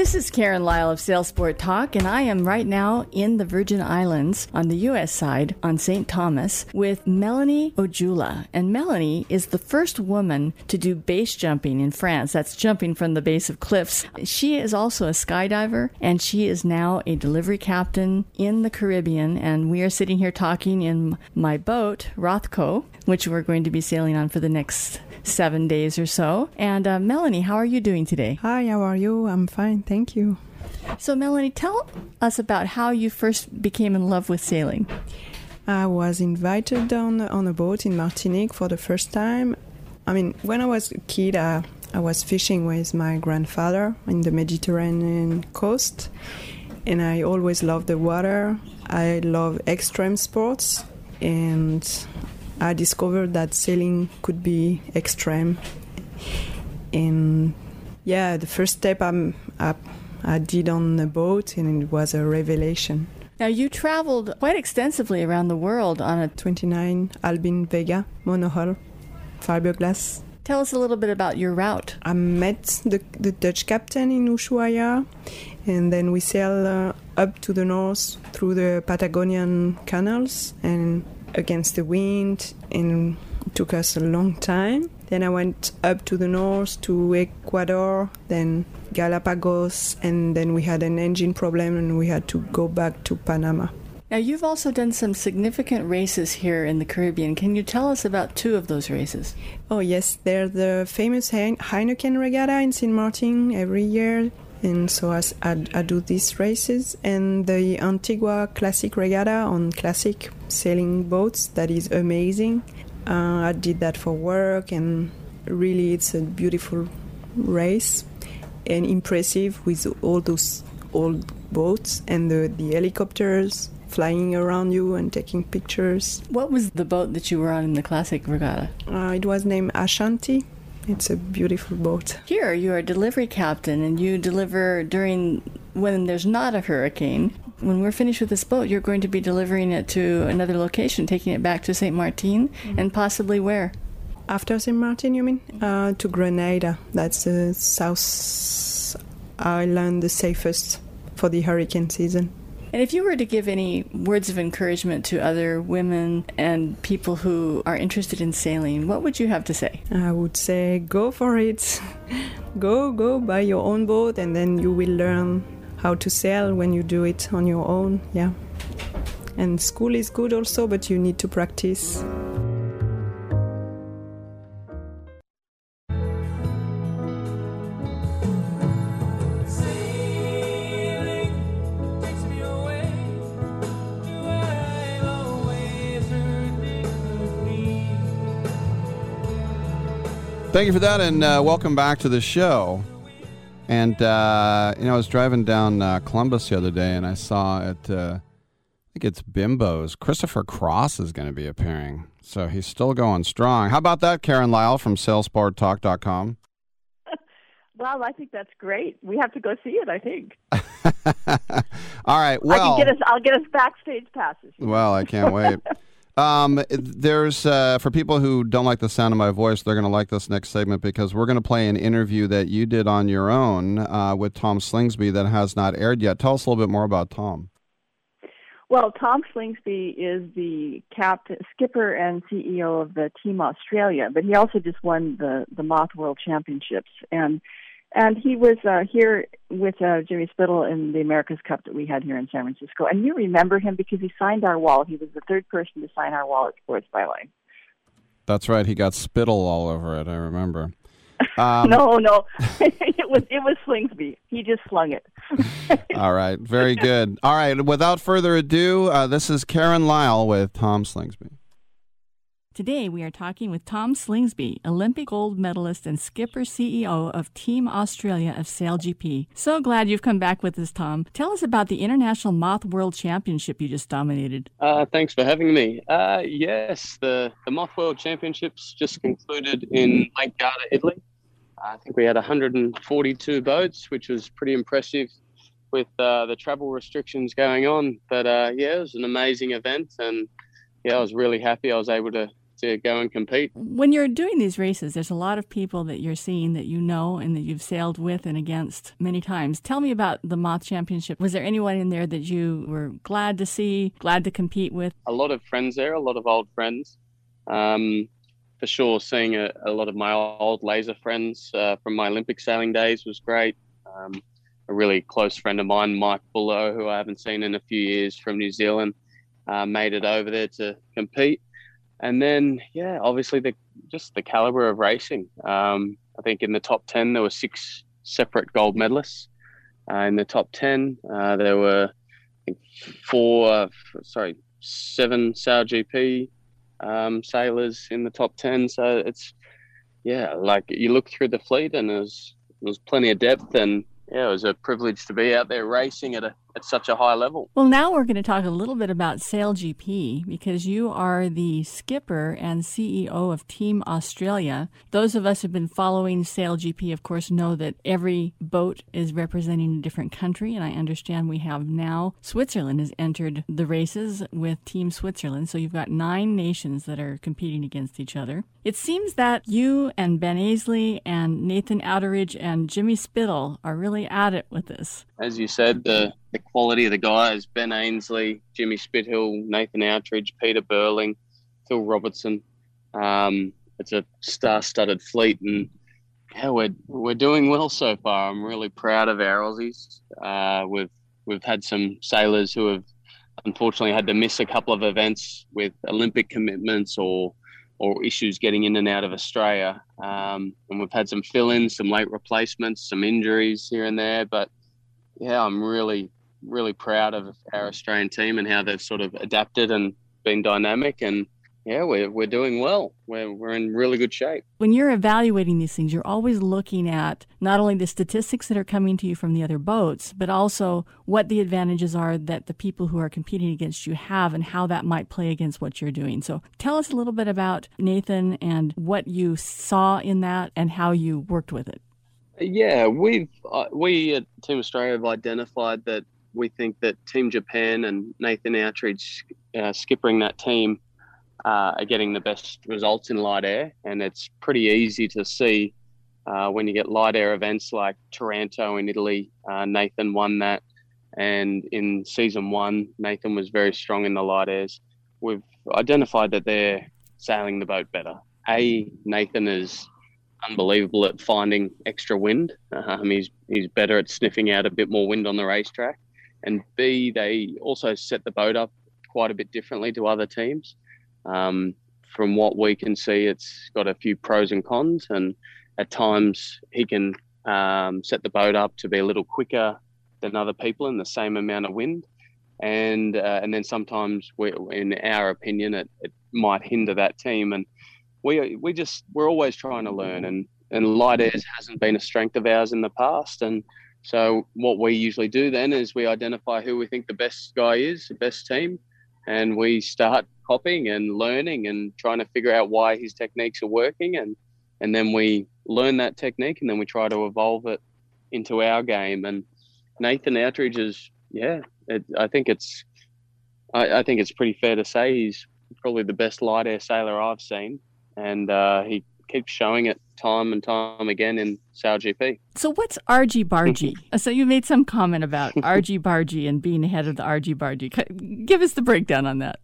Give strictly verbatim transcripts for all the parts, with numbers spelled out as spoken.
This is Karen Lyle of Sailsport Talk, and I am right now in the Virgin Islands on the U S side on Saint Thomas with Melanie Ojula. And Melanie is the first woman to do base jumping in France. That's jumping from the base of cliffs. She is also a skydiver, and she is now a delivery captain in the Caribbean. And we are sitting here talking in my boat, Rothko, which we're going to be sailing on for the next seven days or so. And uh, Melanie, how are you doing today? Hi, how are you? I'm fine, thank you. So Melanie, tell us about how you first became in love with sailing. I was invited on, on a boat in Martinique for the first time. I mean, when I was a kid, I, I was fishing with my grandfather in the Mediterranean coast, and I always loved the water. I love extreme sports, and I discovered that sailing could be extreme. And yeah, the first step I'm, I, I did on the boat, and it was a revelation. Now, you traveled quite extensively around the world on a twenty-nine Albin Vega monohull fiberglass. Tell us a little bit about your route. I met the, the Dutch captain in Ushuaia, and then we sailed uh, up to the north through the Patagonian canals and against the wind, and it took us a long time. Then I went up to the north to Ecuador, then Galapagos, and then we had an engine problem and we had to go back to Panama. Now, you've also done some significant races here in the Caribbean. Can you tell us about two of those races? Oh, yes. They're the famous Heineken Regatta in Saint Martin every year. And so I, I, I do these races. And the Antigua Classic Regatta on classic sailing boats, that is amazing. Uh, I did that for work, and really it's a beautiful race and impressive with all those old boats and the, the helicopters flying around you and taking pictures. What was the boat that you were on in the Classic Regatta? Uh, it was named Ashanti. It's a beautiful boat. Here, you're a delivery captain, and you deliver during when there's not a hurricane. When we're finished with this boat, you're going to be delivering it to another location, taking it back to Saint Martin, mm-hmm. and possibly where? After Saint Martin, you mean? Uh, to Grenada. That's the South Island, the safest for the hurricane season. And if you were to give any words of encouragement to other women and people who are interested in sailing, what would you have to say? I would say go for it. go, go, buy your own boat, and then you will learn how to sail when you do it on your own. Yeah. And school is good also, but you need to practice. Thank you for that, and uh, welcome back to the show. And, uh, you know, I was driving down uh, Columbus the other day, and I saw at, uh, I think it's Bimbo's, Christopher Cross is going to be appearing. So he's still going strong. How about that, Karen Lyle from sailsport talk dot com? Well, I think that's great. We have to go see it, I think. All right, well. I can get us, I'll get us backstage passes. Well, I can't wait. Um, there's, uh, for people who don't like the sound of my voice, they're going to like this next segment because we're going to play an interview that you did on your own uh, with Tom Slingsby that has not aired yet. Tell us a little bit more about Tom. Well, Tom Slingsby is the captain, skipper and C E O of the Team Australia, but he also just won the, the Moth World Championships. And And he was uh, here with uh, Jimmy Spittle in the America's Cup that we had here in San Francisco. And you remember him because he signed our wall. He was the third person to sign our wall at Sports Byline. That's right. He got spittle all over it, I remember. Um, no, no. it was it was Slingsby. He just slung it. All right. Very good. All right. Without further ado, uh, this is Karen Lyle with Tom Slingsby. Today, we are talking with Tom Slingsby, Olympic gold medalist and skipper C E O of Team Australia of SailGP. So glad you've come back with us, Tom. Tell us about the International Moth World Championship you just dominated. Uh, thanks for having me. Uh, yes, the, the Moth World Championships just concluded in Lake Garda, Italy. I think we had one hundred forty-two boats, which was pretty impressive with uh, the travel restrictions going on. But uh, yeah, it was an amazing event, and yeah, I was really happy I was able to to go and compete. When you're doing these races, there's a lot of people that you're seeing that you know and that you've sailed with and against many times. Tell me about the Moth Championship. Was there anyone in there that you were glad to see, glad to compete with? A lot of friends there, a lot of old friends. Um, for sure, seeing a, a lot of my old laser friends uh, from my Olympic sailing days was great. Um, a really close friend of mine, Mike Bullough, who I haven't seen in a few years from New Zealand, uh, made it over there to compete. And then, yeah, obviously the just the caliber of racing. Um, I think in the top ten, there were six separate gold medalists. Uh, in the top ten, uh, there were I think four, uh, sorry, seven Sail G P um, sailors in the top ten. So it's, yeah, like you look through the fleet and there's, there's plenty of depth, and yeah, it was a privilege to be out there racing at a at such a high level. Well, now we're going to talk a little bit about Sail G P, because you are the skipper and C E O of Team Australia. Those of us who have been following Sail G P, of course, know that every boat is representing a different country, and I understand we have now Switzerland has entered the races with Team Switzerland, so you've got nine nations that are competing against each other. It seems that you and Ben Ainslie and Nathan Outteridge and Jimmy Spittle are really at it with this. As you said, the the quality of the guys, Ben Ainslie, Jimmy Spithill, Nathan Outteridge, Peter Burling, Phil Robertson. Um, it's a star-studded fleet, and yeah, we're we're doing well so far. I'm really proud of our Aussies. Uh, we've we've had some sailors who have unfortunately had to miss a couple of events with Olympic commitments or or issues getting in and out of Australia. Um, and we've had some fill-ins, some late replacements, some injuries here and there. But yeah, I'm really, really proud of our Australian team and how they've sort of adapted and been dynamic. And yeah, we're we're doing well. We're we're in really good shape. When you're evaluating these things, you're always looking at not only the statistics that are coming to you from the other boats, but also what the advantages are that the people who are competing against you have and how that might play against what you're doing. So tell us a little bit about Nathan and what you saw in that and how you worked with it. Yeah, we've uh, we at Team Australia have identified that we think that Team Japan and Nathan Outteridge uh, skippering that team Uh, are getting the best results in light air, and it's pretty easy to see uh, when you get light air events like Taranto in Italy. Uh, Nathan won that, and in season one, Nathan was very strong in the light airs. We've identified that they're sailing the boat better. A, Nathan is unbelievable at finding extra wind. Um, he's he's better at sniffing out a bit more wind on the racetrack, and B, they also set the boat up quite a bit differently to other teams. Um, from what we can see, it's got a few pros and cons, and at times he can um, set the boat up to be a little quicker than other people in the same amount of wind, and uh, and then sometimes, we, in our opinion, it, it might hinder that team. And we we just we're always trying to learn, and and light airs hasn't been a strength of ours in the past, and so what we usually do then is we identify who we think the best guy is, the best team, and we start copying and learning and trying to figure out why his techniques are working, and and then we learn that technique, and then we try to evolve it into our game. And Nathan Outteridge is, yeah, it, I think it's I, I think it's pretty fair to say he's probably the best light air sailor I've seen, and uh, he keeps showing it time and time again in Sail G P. So what's argy-bargy? So you made some comment about argy-bargy and being ahead of the argy-bargy. Give us the breakdown on that.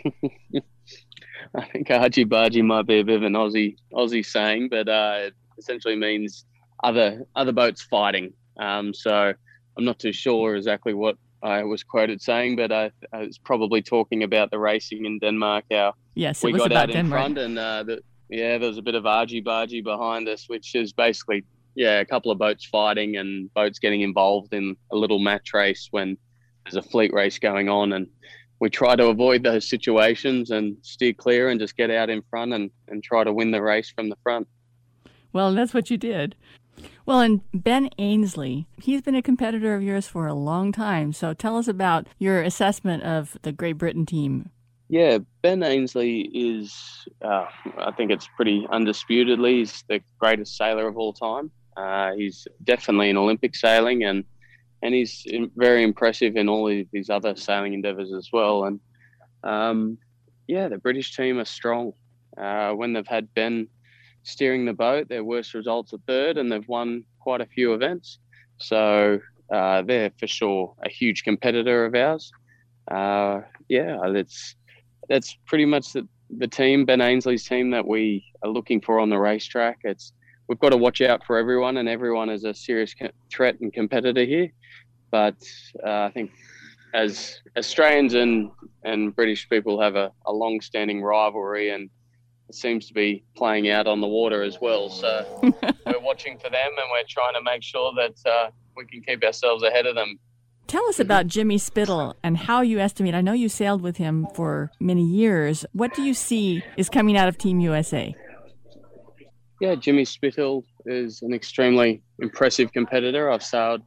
I think argy-bargy might be a bit of an Aussie Aussie saying, but uh, it essentially means other other boats fighting. Um, so I'm not too sure exactly what I was quoted saying, but I, I was probably talking about the racing in Denmark. How yes, it we was got about out in Denmark. front, and uh, the, yeah, there was a bit of argy-bargy behind us, which is basically, yeah, a couple of boats fighting and boats getting involved in a little match race when there's a fleet race going on. And we try to avoid those situations and steer clear and just get out in front and, and try to win the race from the front. Well, that's what you did. Well, and Ben Ainslie, he's been a competitor of yours for a long time. So tell us about your assessment of the Great Britain team. Yeah, Ben Ainslie is, uh, I think it's pretty undisputedly, he's the greatest sailor of all time. Uh, he's definitely in Olympic sailing, and and he's very impressive in all of these other sailing endeavours as well. And um, yeah, the British team are strong. Uh, when they've had Ben steering the boat, their worst results are third, and they've won quite a few events. So uh, they're for sure a huge competitor of ours. Uh, yeah, that's that's pretty much the, the team, Ben Ainsley's team, that we are looking for on the racetrack. It's we've got to watch out for everyone, and everyone is a serious threat and competitor here. But uh, I think as Australians and, and British people have a, a long-standing rivalry, and it seems to be playing out on the water as well. So we're watching for them, and we're trying to make sure that uh, we can keep ourselves ahead of them. Tell us about Jimmy Spittle and how you estimate. I know you sailed with him for many years. What do you see is coming out of Team U S A? Yeah, Jimmy Spittle is an extremely impressive competitor. I've sailed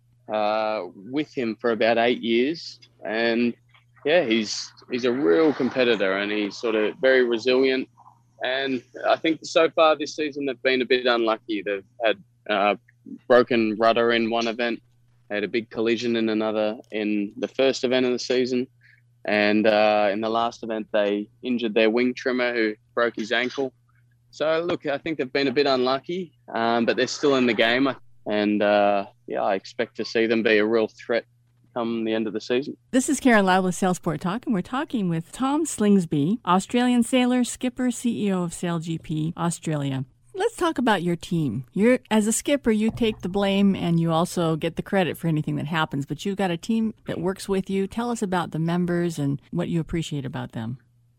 uh, with him for about eight years, and yeah, he's he's a real competitor, and he's sort of very resilient. And I think so far this season they've been a bit unlucky. They've had uh, broken rudder in one event, they had a big collision in another in the first event of the season, and uh, in the last event they injured their wing trimmer who broke his ankle. So look, I think they've been a bit unlucky, um, but they're still in the game, and uh, yeah, I expect to see them be a real threat come the end of the season. This is Karen Loud with Sail Sport Talk, and we're talking with Tom Slingsby, Australian sailor, skipper, C E O of SailGP Australia. Let's talk about your team. You're as a skipper, you take the blame and you also get the credit for anything that happens, but you've got a team that works with you. Tell us about the members and what you appreciate about them.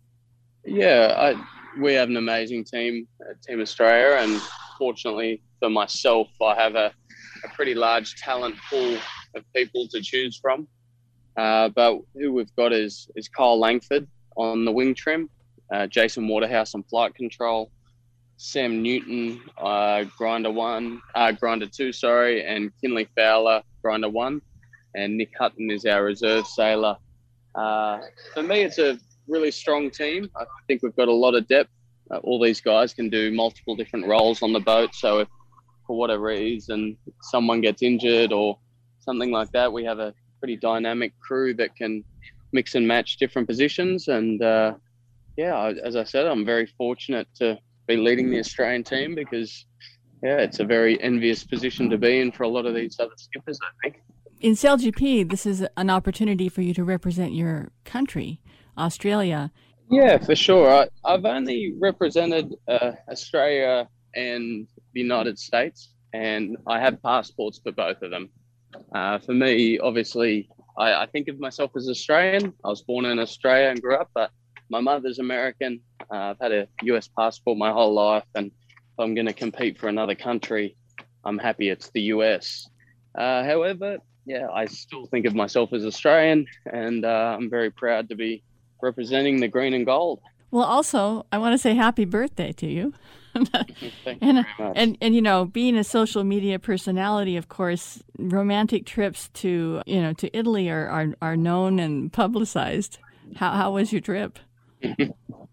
Yeah, I, we have an amazing team at Team Australia, and fortunately for myself, I have a, a pretty large talent pool of people to choose from. Uh, but who we've got is is Kyle Langford on the wing trim, uh, Jason Waterhouse on flight control, Sam Newton, uh, grinder one, uh, grinder two, sorry, and Kinley Fowler, grinder one, and Nick Hutton is our reserve sailor. Uh, for me, it's a really strong team. I think we've got a lot of depth. Uh, all these guys can do multiple different roles on the boat. So if for whatever reason someone gets injured or something like that, we have a pretty dynamic crew that can mix and match different positions. And uh, yeah, as I said, I'm very fortunate to be leading the Australian team because yeah, it's a very envious position to be in for a lot of these other skippers, I think. In SailGP, this is an opportunity for you to represent your country, Australia. Yeah, for sure. I, I've only represented uh, Australia and the United States, and I have passports for both of them. Uh, for me, obviously, I, I think of myself as Australian. I was born in Australia and grew up, but my mother's American. Uh, I've had a U S passport my whole life, and if I'm going to compete for another country, I'm happy it's the U S. Uh, however, yeah, I still think of myself as Australian, and uh, I'm very proud to be representing the green and gold. Well, also, I want to say happy birthday to you. Thank you and, very much. and and you know, being a social media personality, of course, romantic trips to you know to Italy are are, are known and publicized. How how was your trip? uh,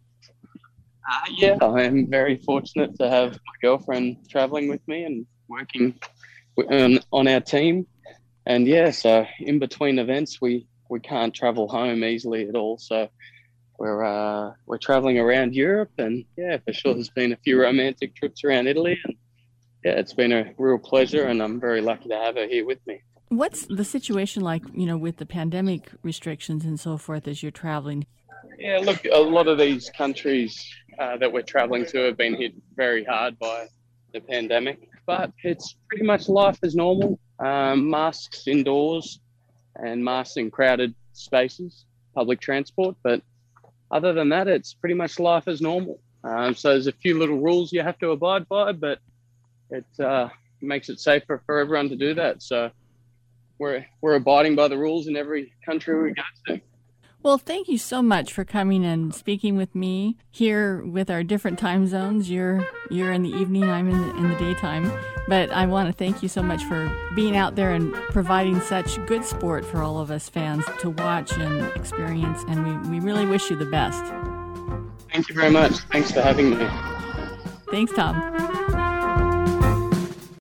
yeah, I am very fortunate to have my girlfriend traveling with me and working on, on our team. And yeah, so in between events, we, we can't travel home easily at all. So we're uh, we're traveling around Europe, and yeah, for sure, there's been a few romantic trips around Italy, and yeah, it's been a real pleasure, and I'm very lucky to have her here with me. What's the situation like, you know, with the pandemic restrictions and so forth as you're traveling? Yeah, look, a lot of these countries uh, that we're traveling to have been hit very hard by the pandemic, but it's pretty much life as normal. Um, masks indoors and masks in crowded spaces, public transport, but other than that, it's pretty much life as normal. Um, so there's a few little rules you have to abide by, but it uh, makes it safer for everyone to do that. So we're we're abiding by the rules in every country we go to. Well, thank you so much for coming and speaking with me here with our different time zones. You're you're in the evening, I'm in the, in the daytime. But I want to thank you so much for being out there and providing such good sport for all of us fans to watch and experience. And we, we really wish you the best. Thank you very much. Thanks for having me. Thanks, Tom.